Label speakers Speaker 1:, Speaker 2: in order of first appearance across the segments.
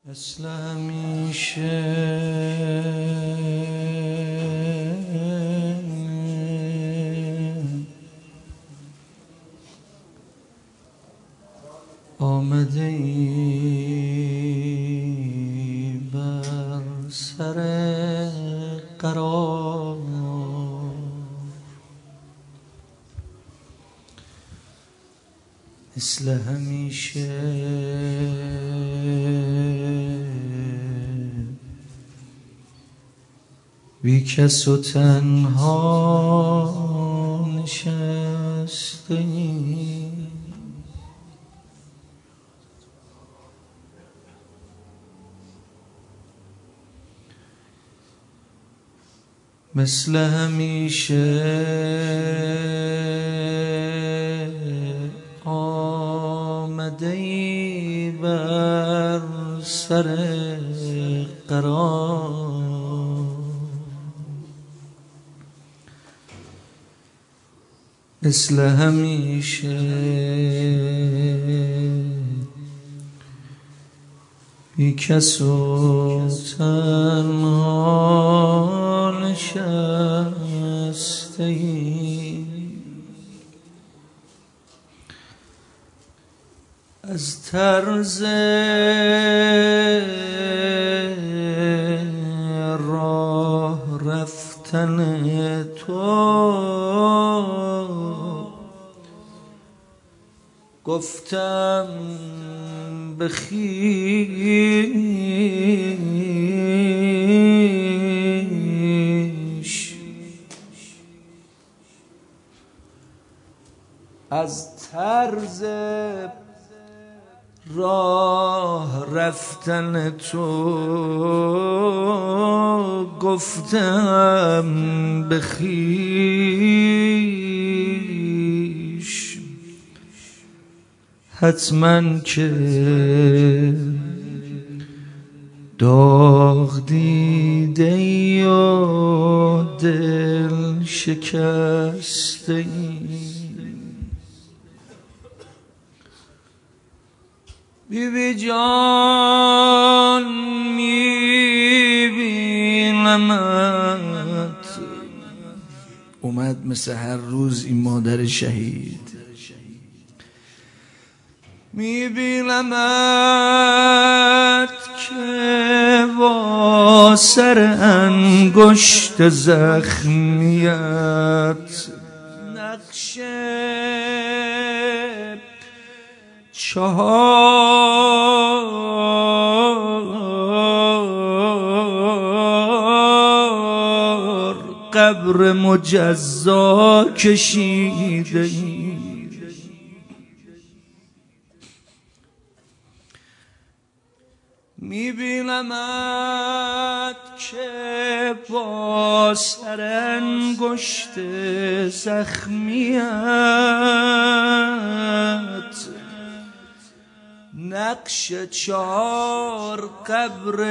Speaker 1: مثل همیشه آمده ای بر سر قرار، مثل همیشه بی کس و تنها نشسته ای، مثل همیشه آمده ای بر سر قرار، مثل همیشه بی کس و تنها نشسته ای، از طرز راه رفتن تو گفتم به خویش، از طرز راه رفتن تو گفتم به خویش، حتما که داغ دیده ای و دل شکسته ای، بیبی جان میبینمت. اومد مثل هر روز این مادر شهید، میبینمت که با سر انگشت زخمیت نقش 4 قبر مجزا کشیده ای، میبینمت که با سر انگشت زخمیت نقش 4 قبر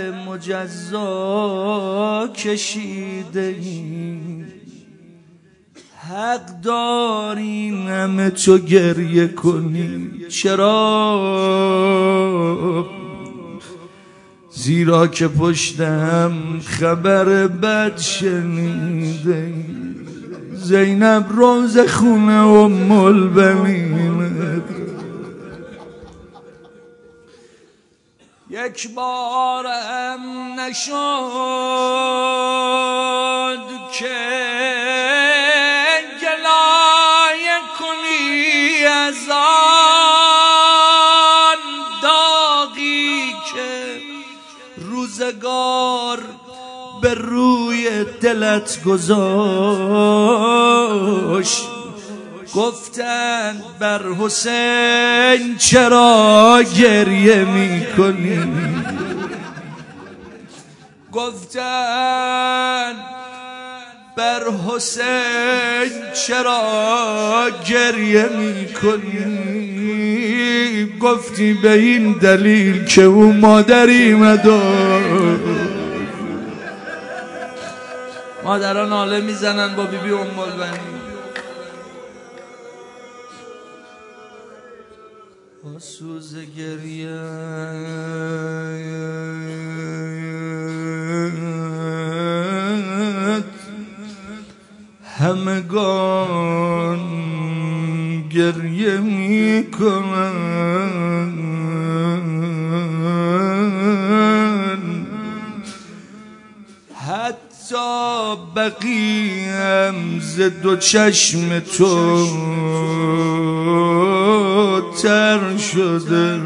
Speaker 1: مجزا کشیده ای، حق داری همه تو گریه کنی، چرا؟ زیرا که پشتم خبر بد شنیده، زینب روز خونه ام البنین، یک بار هم نشد که گلایه کنی از آن داغی که روزگار به روی دلت گذاشت. گفتند بر حسین چرا گریه میکنی، گفتند بر حسین چرا گریه میکنی، گفتی به این دلیل که او مادری مدار. مادران ناله میزنن با بیبی ام البنین. با سوز گریه همگان گریه میکنن، حتی بقیم ز دو چشم تو تر شده.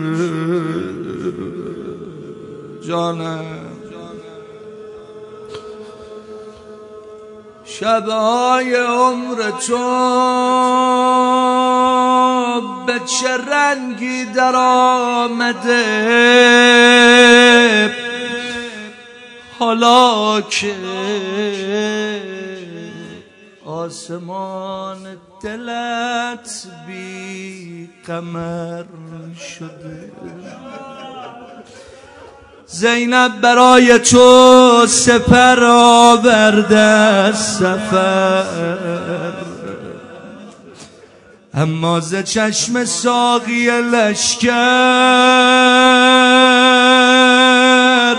Speaker 1: جانم شبهای عمر تو به چه رنگی در آمده، حالا که آسمان دلت بی قمر شده. زینب برای تو سپر آورده از سفر، اما ز چشم ساقی لشکر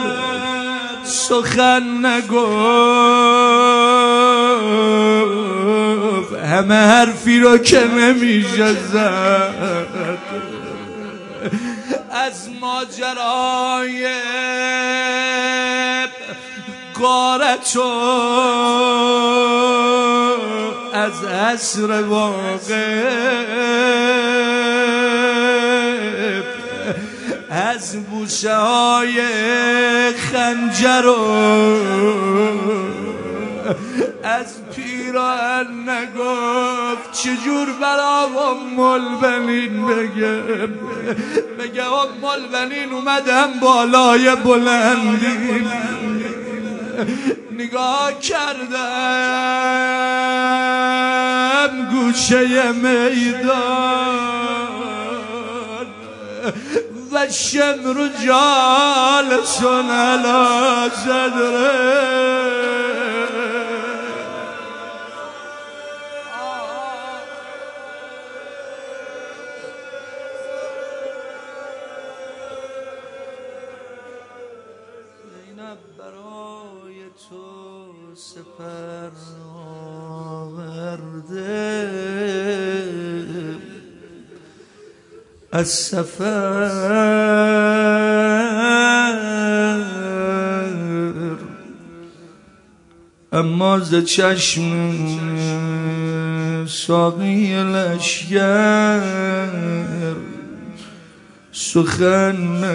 Speaker 1: سخن نگفت، همه حرفی رو که نمیشه زد از ماجرای غارت و از عصر واقع، از بوسه های خنجر و از پیراهن نگفت. چجور برا ام البنین بگه ام البنین اومدم بالای بلندی، نگاه کردم گوشه میدان و شمر جالسون علی صدره. برای تو سپر آورده از سفر، اما ز چشم ساقی لشکر سخن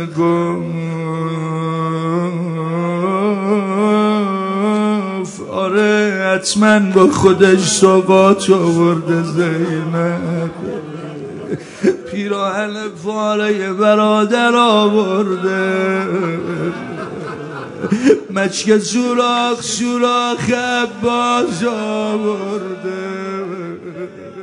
Speaker 1: نگفت. آره حتما با خودش سوغات آورده زینب، پیراهن پاره برادر آورده، مچک سوراخ عباس آورده.